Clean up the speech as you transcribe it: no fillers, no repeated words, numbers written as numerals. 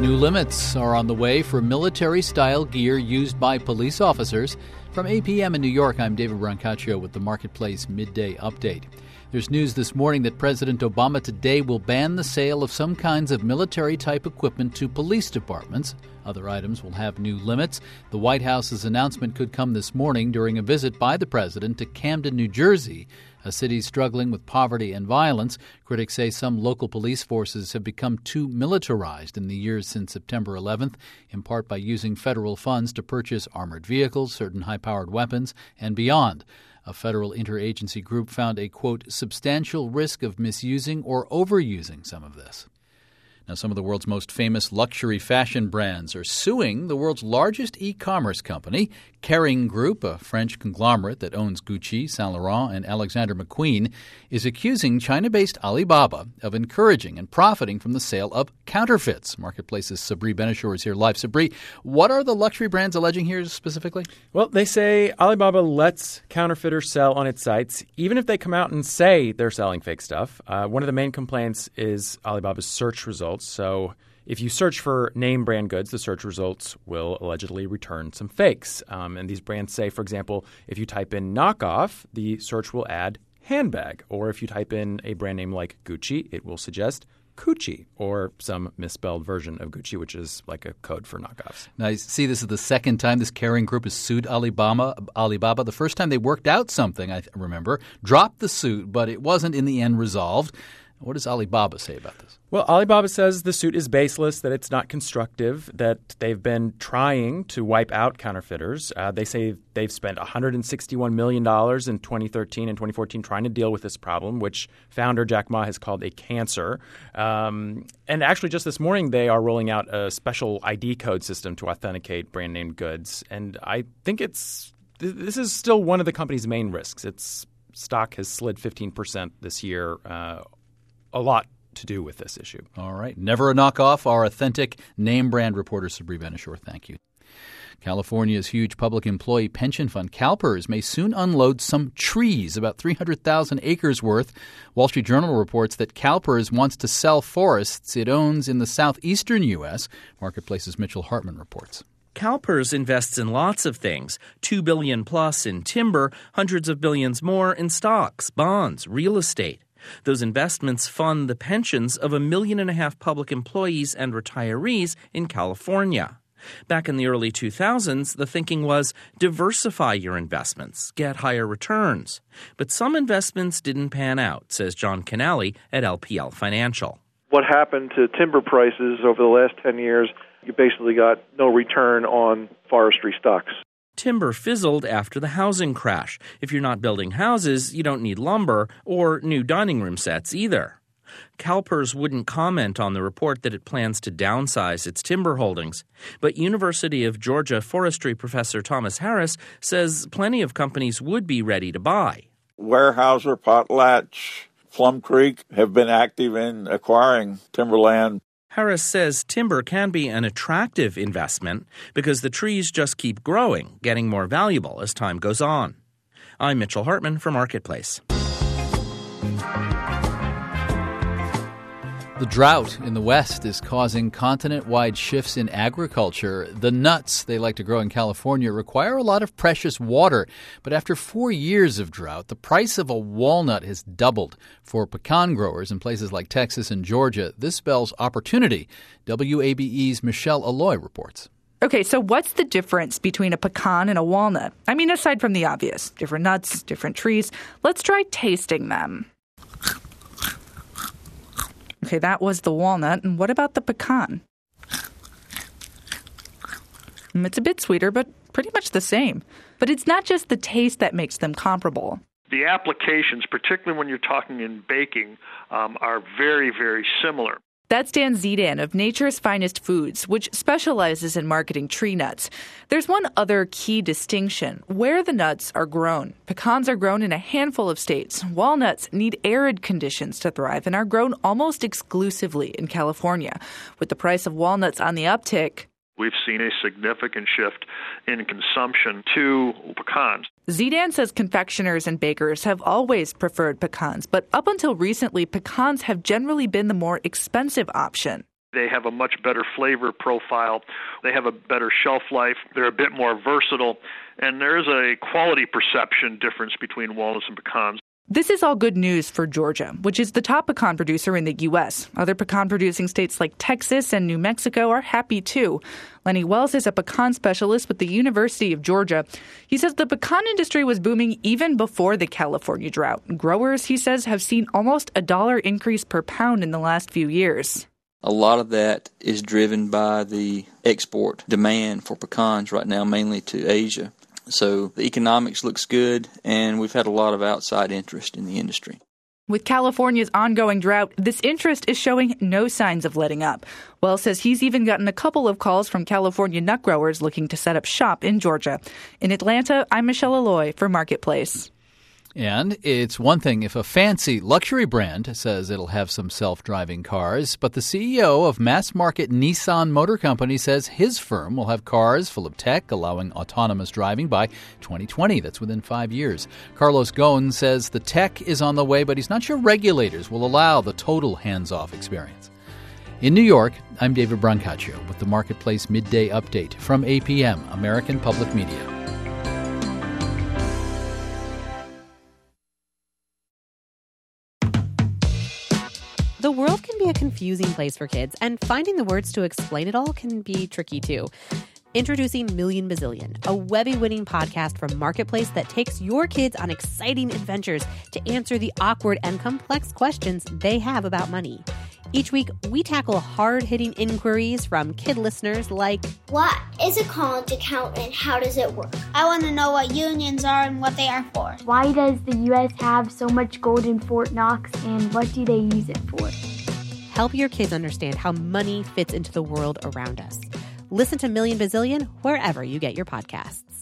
New limits are on the way for military-style gear used by police officers. From 8 p.m. in New York, I'm David Brancaccio with the Marketplace Midday Update. There's news this morning that President Obama today will ban the sale of some kinds of military-type equipment to police departments. Other items will have new limits. The White House's announcement could come this morning during a visit by the president to Camden, New Jersey, a city struggling with poverty and violence. Critics say some local police forces have become too militarized in the years since September 11th, in part by using federal funds to purchase armored vehicles, certain high-powered weapons, and beyond. A federal interagency group found a, quote, substantial risk of misusing or overusing some of this. Now, some of the world's most famous luxury fashion brands are suing the world's largest e-commerce company, Kering Group, a French conglomerate that owns Gucci, Saint Laurent, and Alexander McQueen, is accusing China-based Alibaba of encouraging and profiting from the sale of counterfeits. Marketplace's Sabri Benishore is here live. Sabri, what are the luxury brands alleging here specifically? Well, they say Alibaba lets counterfeiters sell on its sites, even if they come out and say they're selling fake stuff. One of the main complaints is Alibaba's search results. So if you search for name brand goods, the search results will allegedly return some fakes. And these brands say, for example, if you type in knockoff, the search will add handbag. Or if you type in a brand name like Gucci, it will suggest Coochie, or some misspelled version of Gucci, which is like a code for knockoffs. Now, you see, this is the second time this Kering Group has sued Alibaba. The first time they worked out something, I remember, dropped the suit, but it wasn't in the end resolved. What does Alibaba say about this? Well, Alibaba says the suit is baseless, that it's not constructive, that they've been trying to wipe out counterfeiters. They say they've spent $161 million in 2013 and 2014 trying to deal with this problem, which founder Jack Ma has called a cancer. And actually, just this morning, they are rolling out a special ID code system to authenticate brand name goods. And I think this is still one of the company's main risks. Its stock has slid 15% this year. A lot to do with this issue. All right. Never a knockoff. Our authentic name brand reporter, Sabri Benishore. Thank you. California's huge public employee pension fund, CalPERS, may soon unload some trees, about 300,000 acres worth. Wall Street Journal reports that CalPERS wants to sell forests it owns in the southeastern U.S. Marketplace's Mitchell Hartman reports. CalPERS invests in lots of things, $2 billion plus in timber, hundreds of billions more in stocks, bonds, real estate. Those investments fund the pensions of 1.5 million public employees and retirees in California. Back in the early 2000s, the thinking was diversify your investments, get higher returns. But some investments didn't pan out, says John Canale at LPL Financial. What happened to timber prices over the last 10 years, you basically got no return on forestry stocks. Timber fizzled after the housing crash. If you're not building houses, you don't need lumber or new dining room sets either. CalPERS wouldn't comment on the report that it plans to downsize its timber holdings. But University of Georgia forestry professor Thomas Harris says plenty of companies would be ready to buy. Weyerhaeuser, Potlatch, Plum Creek have been active in acquiring timberland. Harris says timber can be an attractive investment because the trees just keep growing, getting more valuable as time goes on. I'm Mitchell Hartman for Marketplace. The drought in the West is causing continent-wide shifts in agriculture. The nuts they like to grow in California require a lot of precious water. But after 4 years of drought, the price of a walnut has doubled. For pecan growers in places like Texas and Georgia, this spells opportunity. WABE's Michelle Alloy reports. Okay, so what's the difference between a pecan and a walnut? I mean, aside from the obvious, different nuts, different trees. Let's try tasting them. Okay, that was the walnut. And what about the pecan? It's a bit sweeter, but pretty much the same. But it's not just the taste that makes them comparable. The applications, particularly when you're talking in baking, are very, very similar. That's Dan Zedan of Nature's Finest Foods, which specializes in marketing tree nuts. There's one other key distinction: where the nuts are grown. Pecans are grown in a handful of states. Walnuts need arid conditions to thrive and are grown almost exclusively in California. With the price of walnuts on the uptick, we've seen a significant shift in consumption to pecans. Zedan says confectioners and bakers have always preferred pecans, but up until recently, pecans have generally been the more expensive option. They have a much better flavor profile. They have a better shelf life. They're a bit more versatile. And there's a quality perception difference between walnuts and pecans. This is all good news for Georgia, which is the top pecan producer in the U.S. Other pecan-producing states like Texas and New Mexico are happy, too. Lenny Wells is a pecan specialist with the University of Georgia. He says the pecan industry was booming even before the California drought. Growers, he says, have seen almost $1 increase per pound in the last few years. A lot of that is driven by the export demand for pecans right now, mainly to Asia. So the economics looks good, and we've had a lot of outside interest in the industry. With California's ongoing drought, this interest is showing no signs of letting up. Wells says he's even gotten a couple of calls from California nut growers looking to set up shop in Georgia. In Atlanta, I'm Michelle Alloy for Marketplace. And it's one thing if a fancy luxury brand says it'll have some self-driving cars, but the CEO of mass-market Nissan Motor Company says his firm will have cars full of tech allowing autonomous driving by 2020. That's within 5 years. Carlos Ghosn says the tech is on the way, but he's not sure regulators will allow the total hands-off experience. In New York, I'm David Brancaccio with the Marketplace Midday Update from APM, American Public Media. The world can be a confusing place for kids, and finding the words to explain it all can be tricky too. Introducing Million Bazillion, a Webby-winning podcast from Marketplace that takes your kids on exciting adventures to answer the awkward and complex questions they have about money. Each week, we tackle hard-hitting inquiries from kid listeners like, what is a college account and how does it work? I want to know what unions are and what they are for. Why does the U.S. have so much gold in Fort Knox and what do they use it for? Help your kids understand how money fits into the world around us. Listen to Million Bazillion wherever you get your podcasts.